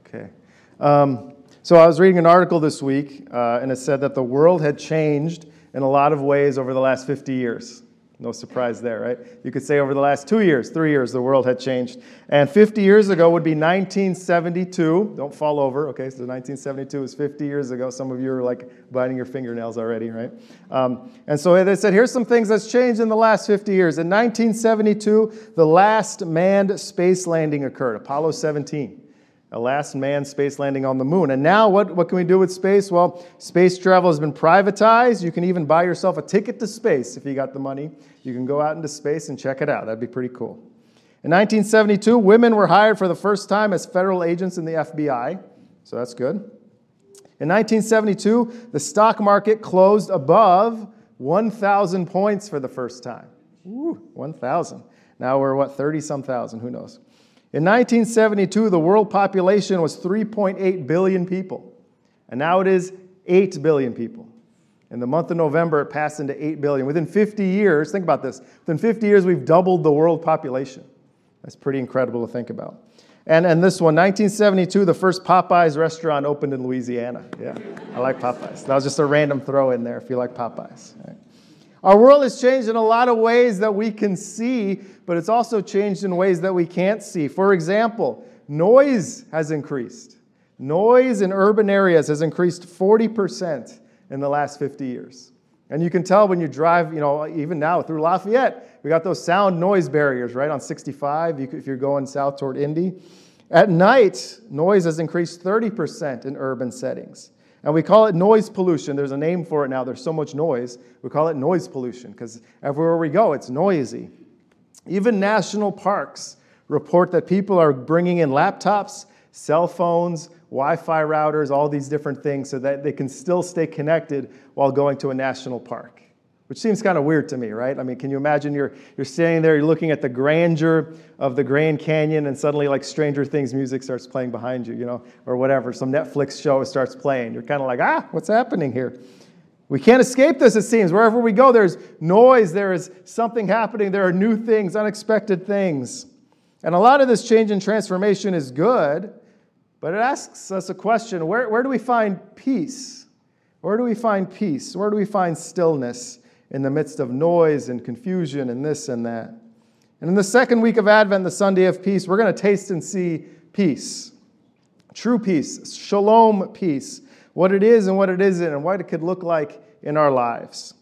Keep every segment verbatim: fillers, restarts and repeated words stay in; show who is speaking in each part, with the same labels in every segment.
Speaker 1: Okay. Um, so I was reading an article this week, uh, and it said that the world had changed in a lot of ways over the last fifty years. No surprise there, right? You could say over the last two years, three years, the world had changed. And fifty years ago would be nineteen seventy-two. Don't fall over, okay? So nineteen seventy-two is fifty years ago. Some of you are like biting your fingernails already, right? Um, and so they said, here's some things that's changed in the last fifty years. In nineteen seventy-two, the last manned space landing occurred, Apollo seventeen. A last manned space landing on the moon. And now what, what can we do with space? Well, space travel has been privatized. You can even buy yourself a ticket to space if you got the money. You can go out into space and check it out. That'd be pretty cool. In nineteen seventy-two, women were hired for the first time as federal agents in the F B I. So that's good. In nineteen seventy-two, the stock market closed above one thousand points for the first time. Woo, one thousand. Now we're, what, thirty-some thousand? Who knows? In nineteen seventy-two, the world population was three point eight billion people, and now it is eight billion people. In the month of November, it passed into eight billion. Within fifty years, think about this, within fifty years, we've doubled the world population. That's pretty incredible to think about. And, and this one, nineteen seventy-two, the first Popeyes restaurant opened in Louisiana. Yeah, I like Popeyes. That was just a random throw in there if you like Popeyes. Right? Our world has changed in a lot of ways that we can see, but it's also changed in ways that we can't see. For example, noise has increased. Noise in urban areas has increased forty percent in the last fifty years. And you can tell when you drive, you know, even now through Lafayette, we got those sound noise barriers, right, on sixty-five, you could, if you're going south toward Indy. At night, noise has increased thirty percent in urban settings. And we call it noise pollution. There's a name for it now. There's so much noise. We call it noise pollution because everywhere we go, it's noisy. Even national parks report that people are bringing in laptops, cell phones, Wi-Fi routers, all these different things so that they can still stay connected while going to a national park, which seems kind of weird to me, right? I mean, can you imagine you're, you're standing there, you're looking at the grandeur of the Grand Canyon, and suddenly, like, Stranger Things music starts playing behind you, you know, or whatever. Some Netflix show starts playing. You're kind of like, ah, what's happening here? We can't escape this, it seems. Wherever we go, there's noise, there is something happening, there are new things, unexpected things. And a lot of this change and transformation is good, but it asks us a question. Where, where do we find peace? Where do we find peace? Where do we find stillness in the midst of noise and confusion and this and that? And in the second week of Advent, the Sunday of Peace, we're going to taste and see peace. True peace, shalom peace, what it is and what it isn't, and what it could look like in our lives.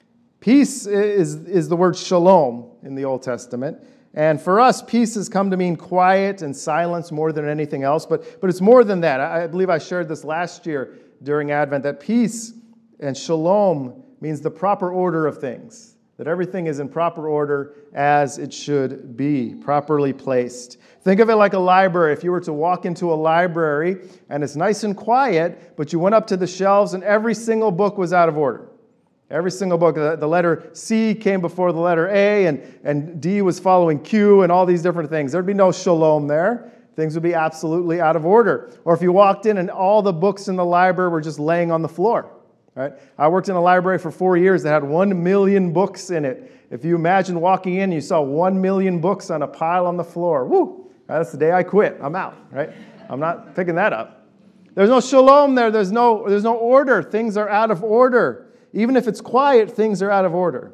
Speaker 1: Peace is, is the word shalom in the Old Testament. And for us, peace has come to mean quiet and silence more than anything else. But, but it's more than that. I, I believe I shared this last year during Advent, that peace and shalom means the proper order of things, that everything is in proper order as it should be, properly placed. Think of it like a library. If you were to walk into a library and it's nice and quiet, but you went up to the shelves and every single book was out of order. Every single book, the letter C came before the letter A, and, and D was following Q, and all these different things. There'd be no shalom there. Things would be absolutely out of order. Or if you walked in and all the books in the library were just laying on the floor. Right? I worked in a library for four years that had one million books in it. If you imagine walking in and you saw one million books on a pile on the floor, woo, that's the day I quit. I'm out, right? I'm not picking that up. There's no shalom there. There's no, there's no order. Things are out of order. Even if it's quiet, things are out of order.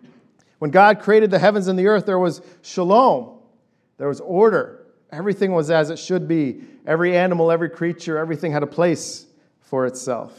Speaker 1: When God created the heavens and the earth, there was shalom. There was order. Everything was as it should be. Every animal, every creature, everything had a place for itself.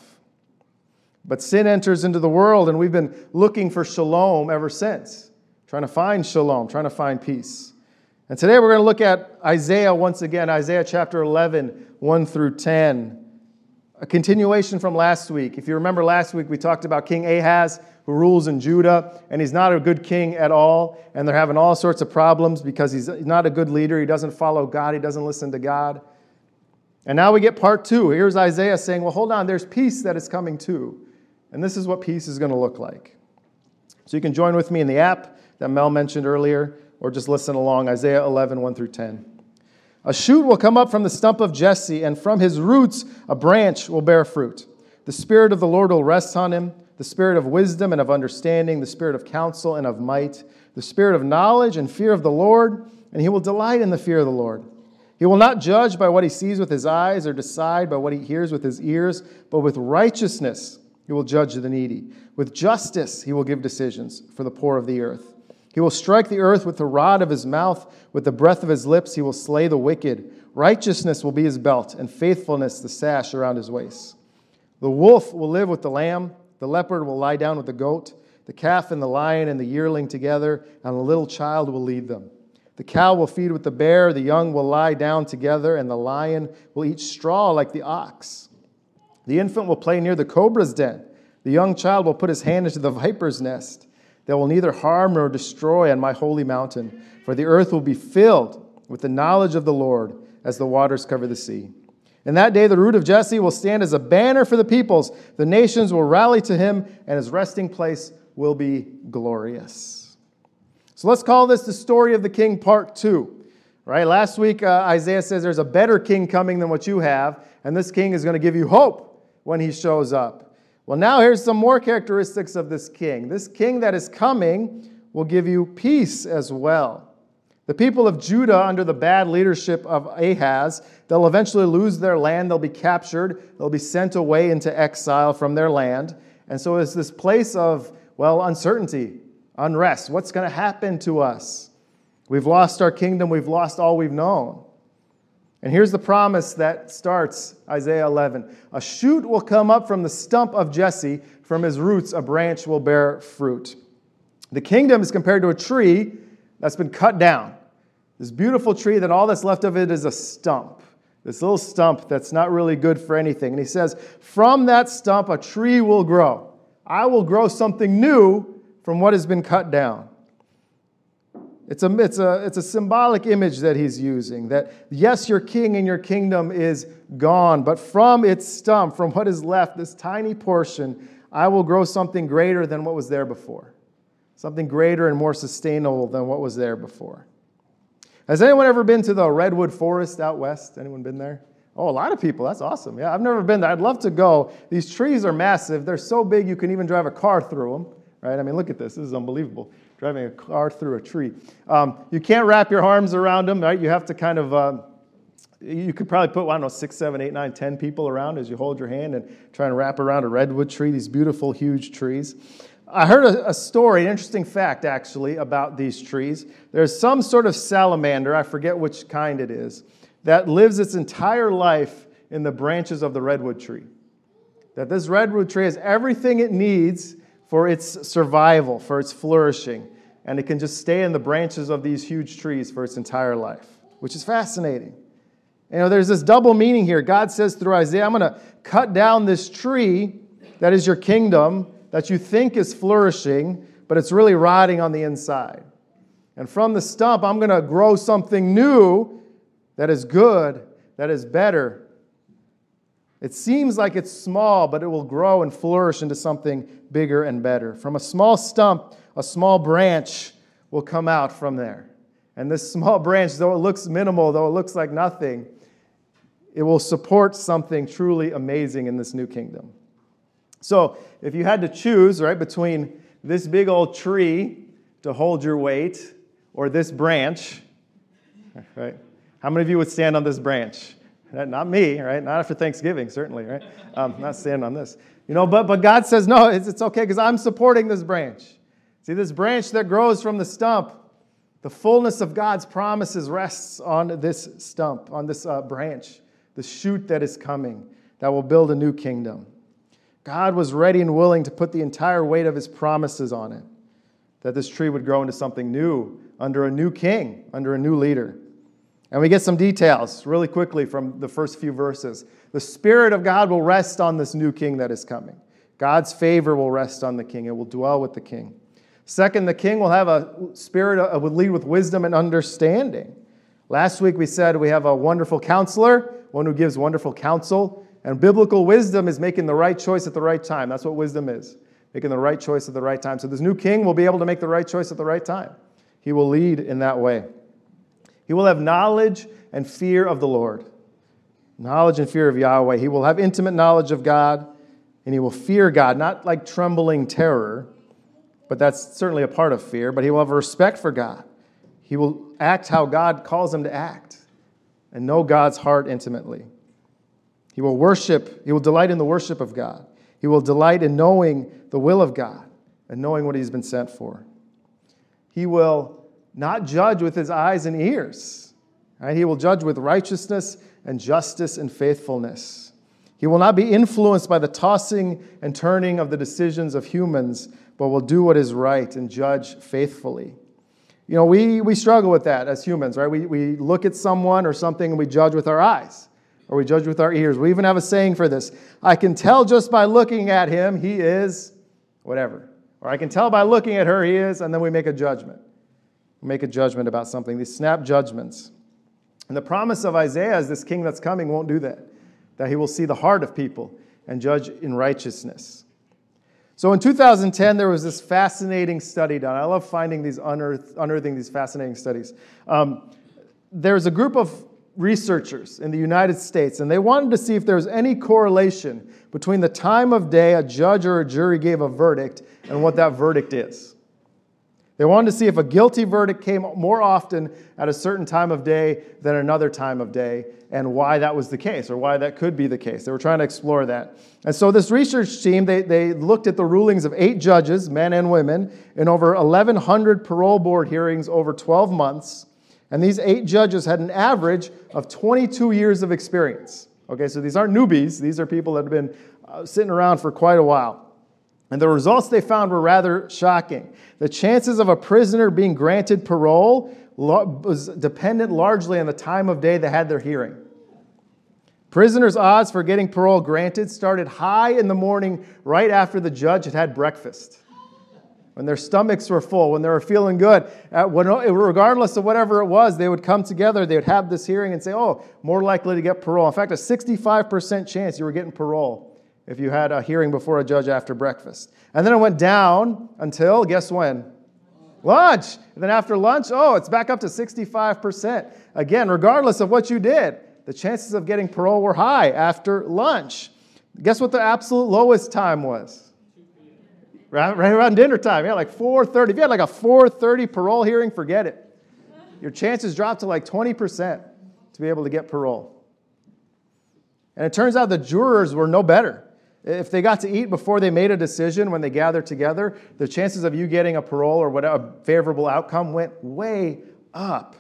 Speaker 1: But sin enters into the world, and we've been looking for shalom ever since, trying to find shalom, trying to find peace. And today we're going to look at Isaiah once again, Isaiah chapter eleven, one through ten. A continuation from last week. If you remember last week, we talked about King Ahaz, who rules in Judah, and he's not a good king at all, and they're having all sorts of problems because he's not a good leader. He doesn't follow God. He doesn't listen to God. And now we get part two. Here's Isaiah saying, well, hold on, there's peace that is coming too. And this is what peace is going to look like. So you can join with me in the app that Mel mentioned earlier, or just listen along, Isaiah eleven, one through ten. A shoot will come up from the stump of Jesse, and from his roots a branch will bear fruit. The Spirit of the Lord will rest on him, the Spirit of wisdom and of understanding, the Spirit of counsel and of might, the Spirit of knowledge and fear of the Lord, and he will delight in the fear of the Lord. He will not judge by what he sees with his eyes or decide by what he hears with his ears, but with righteousness he will judge the needy. With justice he will give decisions for the poor of the earth. He will strike the earth with the rod of his mouth. With the breath of his lips he will slay the wicked. Righteousness will be his belt, and faithfulness the sash around his waist. The wolf will live with the lamb. The leopard will lie down with the goat. The calf and the lion and the yearling together, and a little child will lead them. The cow will feed with the bear, the young will lie down together, and the lion will eat straw like the ox. The infant will play near the cobra's den. The young child will put his hand into the viper's nest. They will neither harm nor destroy on my holy mountain, for the earth will be filled with the knowledge of the Lord as the waters cover the sea. In that day the root of Jesse will stand as a banner for the peoples. The nations will rally to him, and his resting place will be glorious. So let's call this the story of the king part two. Right? Last week, uh, Isaiah says there's a better king coming than what you have, and this king is going to give you hope when he shows up. Well, now here's some more characteristics of this king. This king that is coming will give you peace as well. The people of Judah, under the bad leadership of Ahaz, they'll eventually lose their land. They'll be captured. They'll be sent away into exile from their land. And so it's this place of, well, uncertainty, unrest. What's going to happen to us? We've lost our kingdom. We've lost all we've known. And here's the promise that starts Isaiah eleven. A shoot will come up from the stump of Jesse. From his roots, a branch will bear fruit. The kingdom is compared to a tree that's been cut down. This beautiful tree that all that's left of it is a stump. This little stump that's not really good for anything. And he says, from that stump a tree will grow. I will grow something new from what has been cut down. It's a, it's, a, it's a symbolic image that he's using, that yes, your king and your kingdom is gone, but from its stump, from what is left, this tiny portion, I will grow something greater than what was there before. Something greater and more sustainable than what was there before. Has anyone ever been to the Redwood Forest out west? Anyone been there? Oh, a lot of people. That's awesome. Yeah, I've never been there. I'd love to go. These trees are massive. They're so big you can even drive a car through them. Right? I mean, look at this. This is unbelievable. Driving a car through a tree. Um, you can't wrap your arms around them, right? You have to kind of, uh, you could probably put, I don't know, six, seven, eight, nine, ten people around as you hold your hand and try and wrap around a redwood tree, these beautiful, huge trees. I heard a, a story, an interesting fact, actually, about these trees. There's some sort of salamander, I forget which kind it is, that lives its entire life in the branches of the redwood tree. That this redwood tree has everything it needs for its survival, for its flourishing. And it can just stay in the branches of these huge trees for its entire life, which is fascinating. You know, there's this double meaning here. God says through Isaiah, I'm going to cut down this tree that is your kingdom, that you think is flourishing, but it's really rotting on the inside. And from the stump, I'm going to grow something new that is good, that is better. It seems like it's small, but it will grow and flourish into something bigger and better. From a small stump, a small branch will come out from there. And this small branch, though it looks minimal, though it looks like nothing, it will support something truly amazing in this new kingdom. So if you had to choose, right, between this big old tree to hold your weight or this branch, right, how many of you would stand on this branch? Not me, right? Not after Thanksgiving, certainly, right? Um, not standing on this. You know, but, but God says, no, it's, it's okay because I'm supporting this branch. See, this branch that grows from the stump, the fullness of God's promises rests on this stump, on this uh, branch, the shoot that is coming, that will build a new kingdom. God was ready and willing to put the entire weight of his promises on it, that this tree would grow into something new, under a new king, under a new leader. And we get some details really quickly from the first few verses. The Spirit of God will rest on this new king that is coming. God's favor will rest on the king. It will dwell with the king. Second, the king will have a spirit of, will lead with wisdom and understanding. Last week we said we have a wonderful counselor, one who gives wonderful counsel. And biblical wisdom is making the right choice at the right time. That's what wisdom is, making the right choice at the right time. So this new king will be able to make the right choice at the right time. He will lead in that way. He will have knowledge and fear of the Lord. Knowledge and fear of Yahweh. He will have intimate knowledge of God, and he will fear God, not like trembling terror, but that's certainly a part of fear, but he will have a respect for God. He will act how God calls him to act. and know God's heart intimately. He will worship, he will delight in the worship of God. He will delight in knowing the will of God and knowing what he's been sent for. He will not judge with his eyes and ears. Right? He will judge with righteousness and justice and faithfulness. He will not be influenced by the tossing and turning of the decisions of humans, but will do what is right and judge faithfully. You know, we, we struggle with that as humans, right? We, we look at someone or something and we judge with our eyes, or we judge with our ears. We even have a saying for this. I can tell just by looking at him, he is whatever. Or I can tell by looking at her, he is, and then we make a judgment. We make a judgment about something, these snap judgments. And the promise of Isaiah is this king that's coming won't do that, that he will see the heart of people and judge in righteousness. So in two thousand ten, there was this fascinating study done. I love finding these, unearth, unearthing these fascinating studies. Um, there was a group of researchers in the United States, and they wanted to see if there was any correlation between the time of day a judge or a jury gave a verdict and what that verdict is. They wanted to see if a guilty verdict came more often at a certain time of day than another time of day, and why that was the case, or why that could be the case. They were trying to explore that. And so this research team, they, they looked at the rulings of eight judges, men and women, in over eleven hundred parole board hearings over twelve months. And these eight judges had an average of twenty-two years of experience. Okay, so these aren't newbies. These are people that have been uh, sitting around for quite a while. And the results they found were rather shocking. The chances of a prisoner being granted parole was dependent largely on the time of day they had their hearing. Prisoners' odds for getting parole granted started high in the morning right after the judge had had breakfast, when their stomachs were full, when they were feeling good. Regardless of whatever it was, they would come together, they would have this hearing and say, oh, more likely to get parole. In fact, a sixty-five percent chance you were getting parole if you had a hearing before a judge after breakfast. And then it went down until, guess when? Lunch. And then after lunch, oh, it's back up to sixty-five percent. Again, regardless of what you did, the chances of getting parole were high after lunch. Guess what the absolute lowest time was? Right, right around dinner time. Yeah, like four thirty. If you had like a four thirty parole hearing, forget it. Your chances dropped to like twenty percent to be able to get parole. And it turns out the jurors were no better. If they got to eat before they made a decision when they gathered together, the chances of you getting a parole or whatever favorable outcome went way up.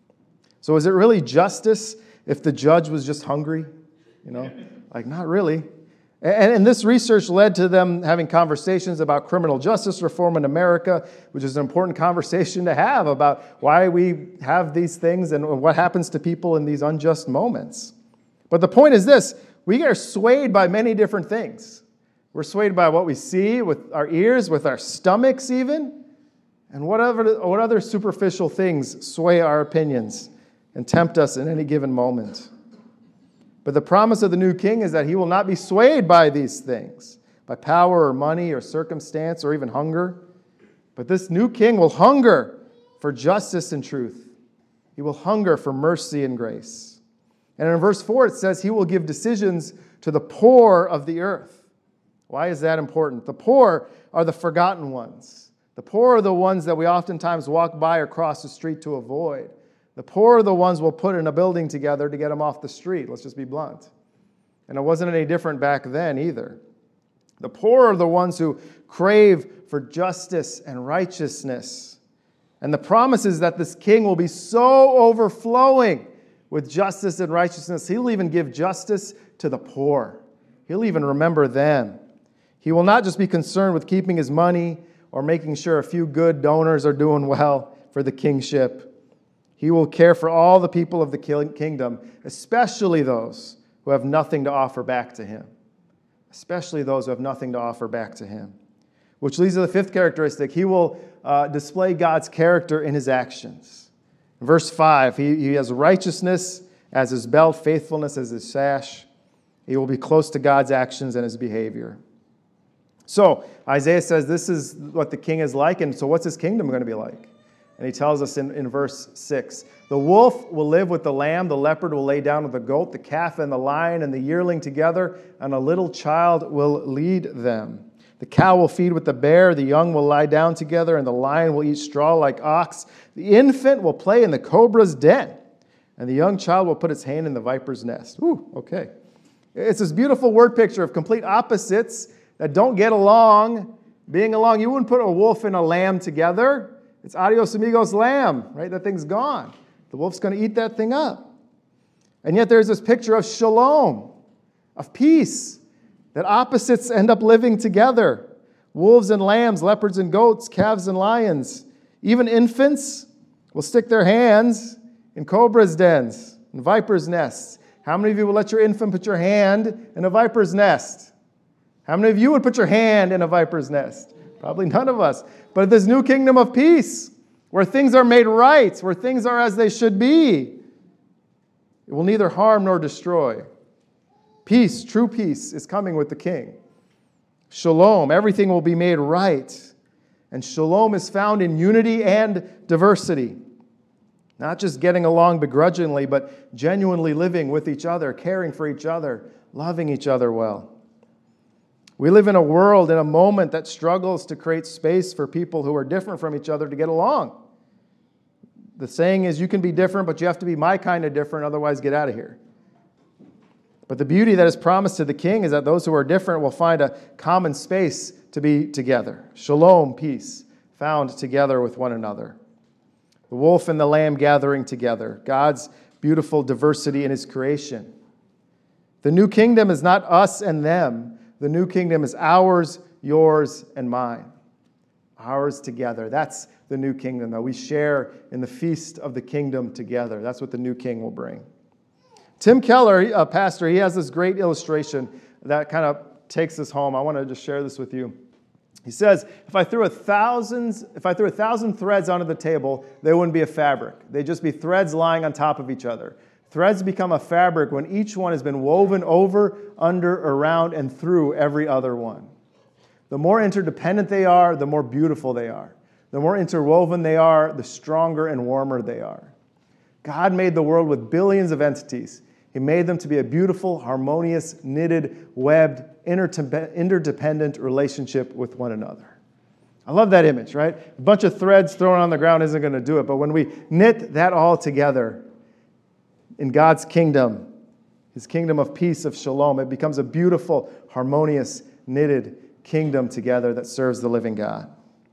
Speaker 1: So is it really justice if the judge was just hungry? You know, like not really. And, and this research led to them having conversations about criminal justice reform in America, which is an important conversation to have about why we have these things and what happens to people in these unjust moments. But the point is this. We are swayed by many different things. We're swayed by what we see with our ears, with our stomachs even, and whatever, what other superficial things sway our opinions and tempt us in any given moment. But the promise of the new king is that he will not be swayed by these things, by power or money or circumstance or even hunger. But this new king will hunger for justice and truth. He will hunger for mercy and grace. And in verse four, it says he will give decisions to the poor of the earth. Why is that important? The poor are the forgotten ones. The poor are the ones that we oftentimes walk by or cross the street to avoid. The poor are the ones we'll put in a building together to get them off the street. Let's just be blunt. And it wasn't any different back then either. The poor are the ones who crave for justice and righteousness. And the promise is that this king will be so overflowing with justice and righteousness, he'll even give justice to the poor. He'll even remember them. He will not just be concerned with keeping his money or making sure a few good donors are doing well for the kingship. He will care for all the people of the kingdom, especially those who have nothing to offer back to him. Especially those who have nothing to offer back to him. Which leads to the fifth characteristic. He will uh, display God's character in his actions. Verse five, he, he has righteousness as his belt, faithfulness as his sash. He will be close to God's actions and his behavior. So Isaiah says this is what the king is like, and so what's his kingdom going to be like? And he tells us in, in verse six, the wolf will live with the lamb, the leopard will lay down with the goat, the calf and the lion and the yearling together, and a little child will lead them. The cow will feed with the bear, the young will lie down together, and the lion will eat straw like ox. The infant will play in the cobra's den. and the young child will put its hand in the viper's nest. Ooh, okay. It's this beautiful word picture of complete opposites that don't get along, being along. You wouldn't put a wolf and a lamb together. It's adios amigos lamb, right? That thing's gone. The wolf's going to eat that thing up. And yet there's this picture of shalom, of peace, that opposites end up living together. Wolves and lambs, leopards and goats, calves and lions. Even infants will stick their hands in cobra's dens, in viper's nests. How many of you will let your infant put your hand in a viper's nest? How many of you would put your hand in a viper's nest? Probably none of us. But this new kingdom of peace, where things are made right, where things are as they should be, it will neither harm nor destroy. Peace, true peace, is coming with the King. Shalom, everything will be made right. And shalom is found in unity and diversity. Not just getting along begrudgingly, but genuinely living with each other, caring for each other, loving each other well. We live in a world, in a moment that struggles to create space for people who are different from each other to get along. The saying is, you can be different, but you have to be my kind of different, otherwise get out of here. But the beauty that is promised to the King is that those who are different will find a common space to be together. Shalom, peace, found together with one another. The wolf and the lamb gathering together. God's beautiful diversity in His creation. The new kingdom is not us and them. The new kingdom is ours, yours, and mine. Ours together. That's the new kingdom, though. We share in the feast of the kingdom together. That's what the new king will bring. Tim Keller, a pastor, he has this great illustration that kind of takes us home. I want to just share this with you. He says, if I threw a thousand, if I threw a thousand threads onto the table, they wouldn't be a fabric. They'd just be threads lying on top of each other. Threads become a fabric when each one has been woven over, under, around, and through every other one. The more interdependent they are, the more beautiful they are. The more interwoven they are, the stronger and warmer they are. God made the world with billions of entities. He made them to be a beautiful, harmonious, knitted, webbed, interdependent relationship with one another. I love that image, right? A bunch of threads thrown on the ground isn't going to do it, but when we knit that all together in God's kingdom, His kingdom of peace, of shalom, it becomes a beautiful, harmonious, knitted kingdom together that serves the living God.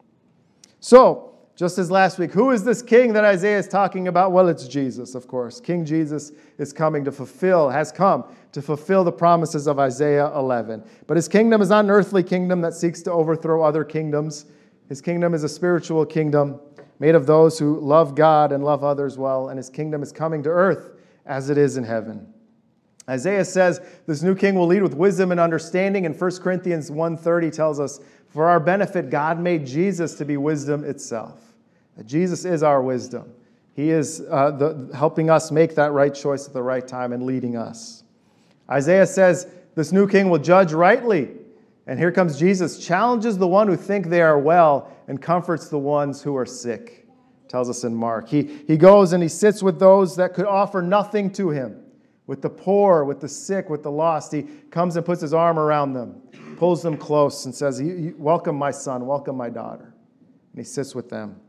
Speaker 1: So, just as last week, who is this king that Isaiah is talking about? Well, it's Jesus, of course. King Jesus is coming to fulfill, has come to fulfill the promises of Isaiah eleven. But His kingdom is not an earthly kingdom that seeks to overthrow other kingdoms. His kingdom is a spiritual kingdom made of those who love God and love others well, and His kingdom is coming to earth as it is in heaven. Isaiah says this new king will lead with wisdom and understanding, and First Corinthians one thirty tells us, for our benefit, God made Jesus to be wisdom itself. That Jesus is our wisdom. He is uh, the, helping us make that right choice at the right time and leading us. Isaiah says this new king will judge rightly. And here comes Jesus, challenges the one who think they are well and comforts the ones who are sick, tells us in Mark. He, he goes and he sits with those that could offer nothing to him, with the poor, with the sick, with the lost. He comes and puts his arm around them, pulls them close and says, welcome my son, welcome my daughter. And he sits with them.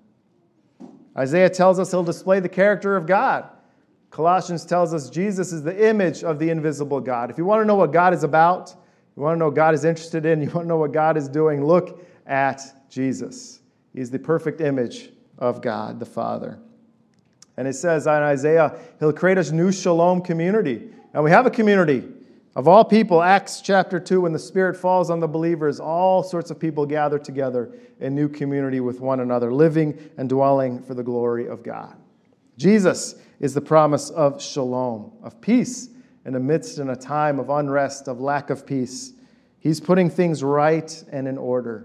Speaker 1: Isaiah tells us he'll display the character of God. Colossians tells us Jesus is the image of the invisible God. If you want to know what God is about, you want to know what God is interested in, you want to know what God is doing, look at Jesus. He's the perfect image of God, the Father. And it says in Isaiah, He'll create a new shalom community. And we have a community of all people. Acts chapter two, when the Spirit falls on the believers, all sorts of people gather together in new community with one another, living and dwelling for the glory of God. Jesus is the promise of shalom, of peace in the midst in a time of unrest, of lack of peace. He's putting things right and in order.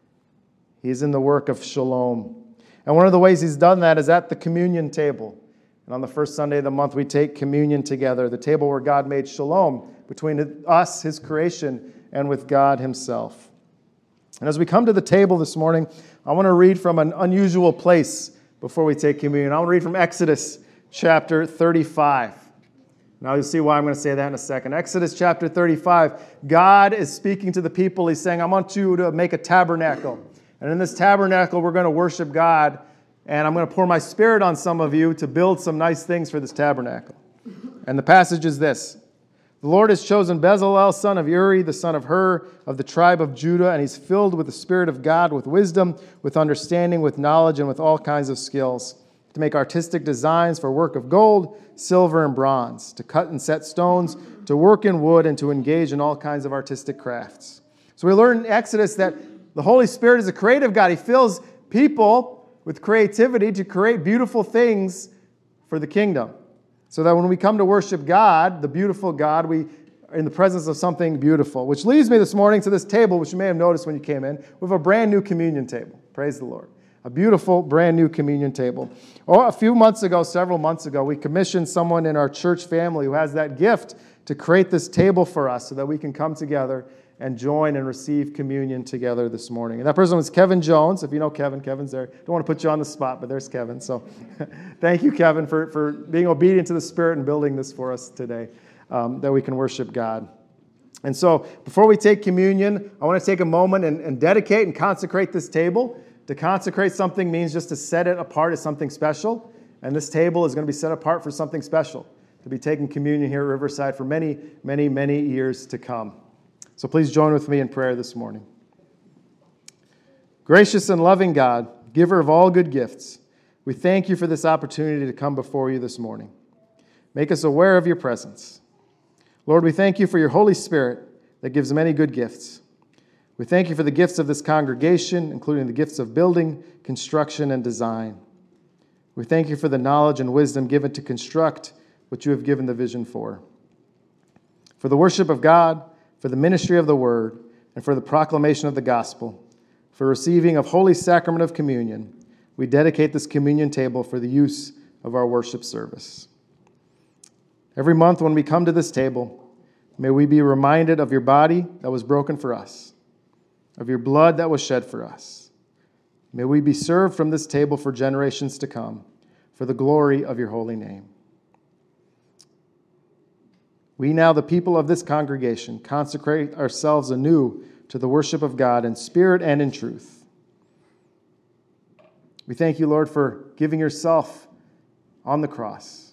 Speaker 1: He's in the work of shalom. And one of the ways He's done that is at the communion table. And on the first Sunday of the month, we take communion together, the table where God made shalom between us, His creation, and with God Himself. And as we come to the table this morning, I want to read from an unusual place before we take communion. I want to read from Exodus chapter thirty-five. Now you'll see why I'm going to say that in a second. Exodus chapter thirty-five, God is speaking to the people. He's saying, I want you to make a tabernacle. And in this tabernacle, we're going to worship God and I'm going to pour my Spirit on some of you to build some nice things for this tabernacle. And the passage is this. The Lord has chosen Bezalel, son of Uri, the son of Hur, of the tribe of Judah, and he's filled with the Spirit of God, with wisdom, with understanding, with knowledge, and with all kinds of skills, to make artistic designs for work of gold, silver, and bronze, to cut and set stones, to work in wood, and to engage in all kinds of artistic crafts. So we learn in Exodus that the Holy Spirit is a creative God. He fills people with creativity to create beautiful things for the kingdom. So that when we come to worship God, the beautiful God, we are in the presence of something beautiful. Which leads me this morning to this table, which you may have noticed when you came in. We have a brand new communion table. Praise the Lord. A beautiful, brand new communion table. Oh, a few months ago, several months ago, we commissioned someone in our church family who has that gift to create this table for us so that we can come together and join and receive communion together this morning. And that person was Kevin Jones. If you know Kevin, Kevin's there. Don't want to put you on the spot, but there's Kevin. So thank you, Kevin, for, for being obedient to the Spirit and building this for us today, um, that we can worship God. And so before we take communion, I want to take a moment and, and dedicate and consecrate this table. To consecrate something means just to set it apart as something special. And this table is going to be set apart for something special, to be taking communion here at Riverside for many, many, many years to come. So please join with me in prayer this morning. Gracious and loving God, giver of all good gifts, we thank you for this opportunity to come before you this morning. Make us aware of your presence. Lord, we thank you for your Holy Spirit that gives many good gifts. We thank you for the gifts of this congregation, including the gifts of building, construction, and design. We thank you for the knowledge and wisdom given to construct what you have given the vision for. For the worship of God, for the ministry of the word, and for the proclamation of the gospel, for receiving of holy sacrament of communion, we dedicate this communion table for the use of our worship service. Every month when we come to this table, may we be reminded of your body that was broken for us, of your blood that was shed for us. May we be served from this table for generations to come, for the glory of your holy name. We now, the people of this congregation, consecrate ourselves anew to the worship of God in spirit and in truth. We thank you, Lord, for giving yourself on the cross,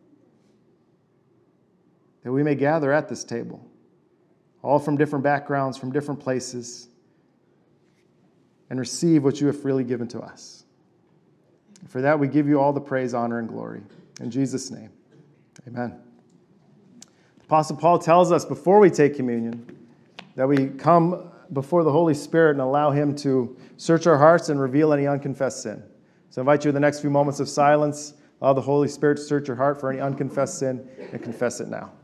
Speaker 1: that we may gather at this table, all from different backgrounds, from different places, and receive what you have freely given to us. For that, we give you all the praise, honor, and glory. In Jesus' name, amen. Apostle Paul tells us before we take communion that we come before the Holy Spirit and allow him to search our hearts and reveal any unconfessed sin. So I invite you in the next few moments of silence, allow the Holy Spirit to search your heart for any unconfessed sin and confess it now.